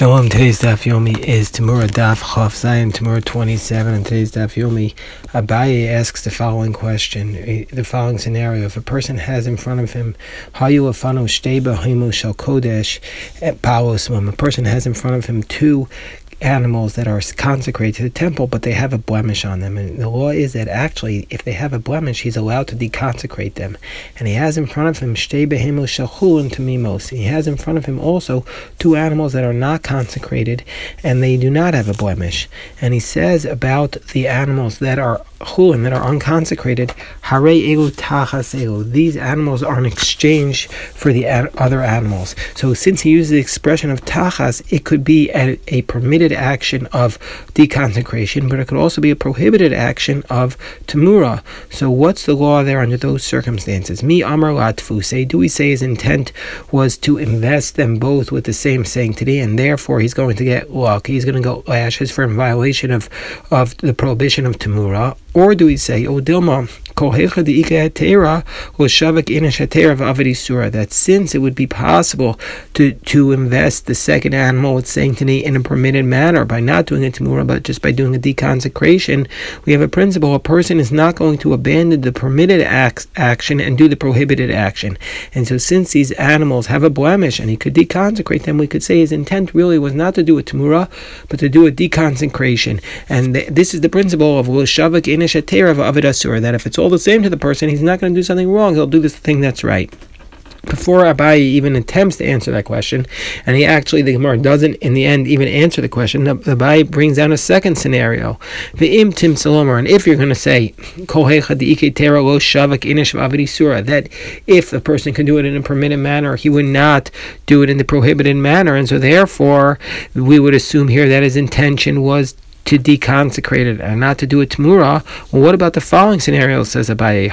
Shalom. Today's Daf Yomi is Tamura Daf Chaf Zayin, Tamura 27. And today's Daf Yomi, Abaye asks the following question, the following scenario. If a person has in front of him, Hayu Afanu Shtei Bahimu Shel Kodesh Palosmum, a person has in front of him two animals that are consecrated to the temple, but they have a blemish on them. And the law is that actually, if they have a blemish, he's allowed to deconsecrate them. And he has in front of him Shtei Behemos Shel Chulin Tamimos. He has in front of him also two animals that are not consecrated, and they do not have a blemish. And he says about the animals that are chulin, that are unconsecrated, Harei Elu Tachas Elu. These animals are in exchange for the other animals. So since he uses the expression of Tachas, it could be a permitted action of deconsecration, but it could also be a prohibited action of Tamura. So what's the law there under those circumstances? Mi Amar Latfu, say, do we say his intent was to invest them both with the same sanctity, and therefore he's going to get luck, he's going to go lashes for in violation of the prohibition of Tamura? Or do we say, O Dilma, that since it would be possible to invest the second animal with sanctity in a permitted manner by not doing a Tamura, but just by doing a deconsecration, we have a principle: a person is not going to abandon the permitted action and do the prohibited action. And so since these animals have a blemish and he could deconsecrate them, we could say his intent really was not to do a Tamura, but to do a deconsecration. And this is the principle of that if it's all the same to the person, he's not going to do something wrong, he'll do this thing that's right. Before Abaye even attempts to answer that question, and the Gemara doesn't in the end even answer the question, Abaye brings down a second scenario. And if you're going to say that if the person can do it in a permitted manner, he would not do it in the prohibited manner, and so therefore we would assume here that his intention was to deconsecrate it and not to do a Tamura. Well, what about the following scenario, says Abaye?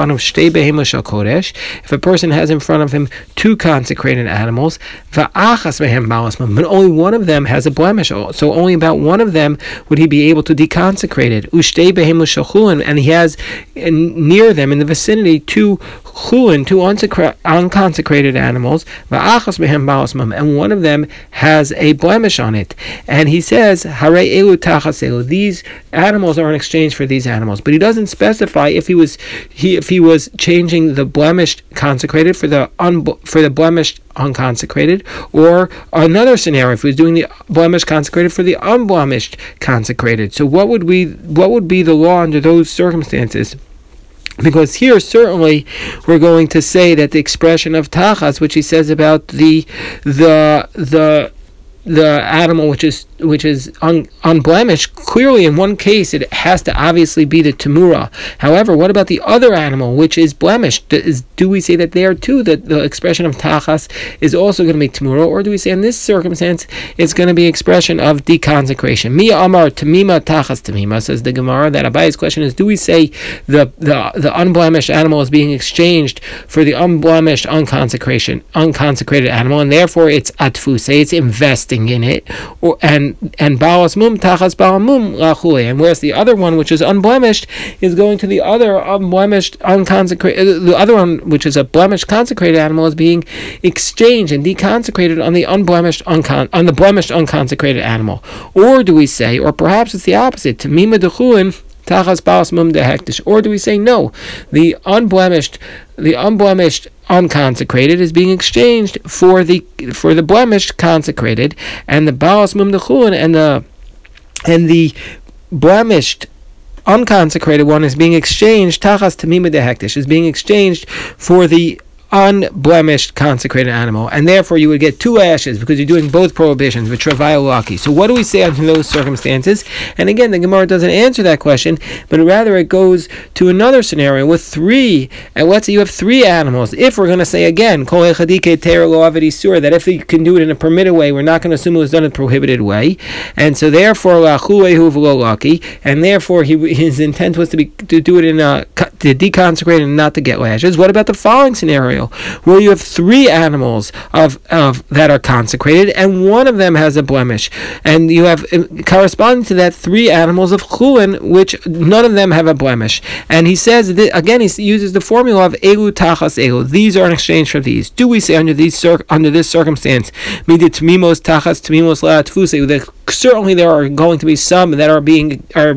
If a person has in front of him two consecrated animals, but only one of them has a blemish, so only about one of them would he be able to deconsecrate it. And he has near them in the vicinity two unconsecrated animals, and one of them has a blemish on it. And he says, these animals are in exchange for these animals, but he doesn't specify if he was changing the blemished consecrated for the blemished unconsecrated, or another scenario if he was doing the blemished consecrated for the unblemished consecrated. So what would be the law under those circumstances? Because here certainly we're going to say that the expression of tachas, which he says about the animal which is unblemished, clearly in one case it has to obviously be the Tamura. However, what about the other animal which is blemished? Do we say that there too that the expression of tachas is also going to be Tamura, or do we say in this circumstance it's going to be expression of deconsecration? Mi Amar Tamima Tachas Tamima, says the Gemara. That Abaye's question is, do we say the unblemished animal is being exchanged for the unblemished unconsecrated animal, and therefore it's atfu, say it's investing in it, and balas mum tachas bal mum lachule, and whereas the other one which is unblemished is going to the other unblemished unconsecrated, the other one which is a blemished consecrated animal is being exchanged and deconsecrated on the unblemished on the blemished unconsecrated animal. Or do we say, or perhaps it's the opposite, tamima dechulin tachas balas mum dehektish, or do we say no, the unblemished unconsecrated is being exchanged for the blemished consecrated, and the balas mum dechulin and the blemished unconsecrated one is being exchanged, tachas tamima dehektish, is being exchanged for the unblemished consecrated animal, and therefore you would get two ashes because you're doing both prohibitions with travail laki. So what do we say under those circumstances? And again, the Gemara doesn't answer that question, but rather it goes to another scenario with three, and let's say you have three animals. If we're going to say again that if you can do it in a permitted way, we're not going to assume it was done in a prohibited way, and so therefore and therefore his intent was to do it in a to deconsecrate and not to get lashes. What about the following scenario, where you have 3 animals of that are consecrated, and one of them has a blemish, and you have corresponding to that 3 animals of chulin, which none of them have a blemish. And he says again, he uses the formula of elu tachas elu. These are in exchange for these. Do we say under this circumstance, midit tmimos tachas tmimos la tfuse, that certainly there are going to be some that are being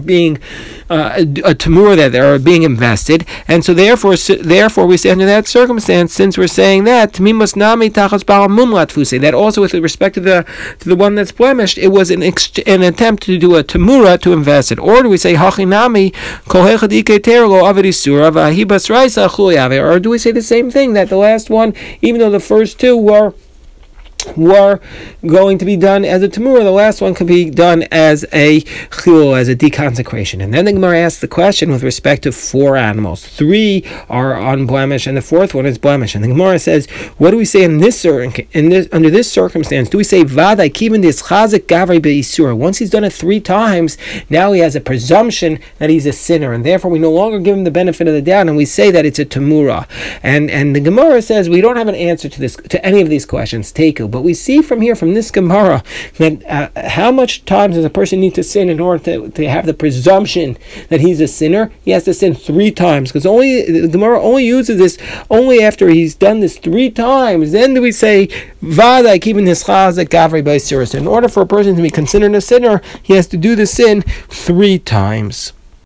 a tamur, that are being invested, and so therefore we say under that circumstance, since we're saying that tmimos nami tachas bal mumlat tfuse, that also with respect to the one that's blemished, it was an attempt to do a tamura to invest it. Or do we say hachinami kol hechad iketer lo avidisura v'ahibas raisa chuliyave? Or do we say the same thing, that the last one, even though the first 2 were going to be done as a tamura, the last one could be done as a chilul, as a deconsecration? And then the Gemara asks the question with respect to 4 animals. 3 are unblemished, and the 4th one is blemished. And the Gemara says, what do we say under this circumstance? Do we say vaday kivin dis chazik gavri beisura? Once he's done it 3 times, now he has a presumption that he's a sinner, and therefore we no longer give him the benefit of the doubt, and we say that it's a tamura. And the Gemara says we don't have an answer to any of these questions. Teku. But we see from this Gemara that how much times does a person need to sin in order to have the presumption that he's a sinner? He has to sin 3 times, because the Gemara only uses this only after he's done this 3 times. Then do we say Vada keeping his chazak gavri by sirus? In order for a person to be considered a sinner, he has to do the sin 3 times.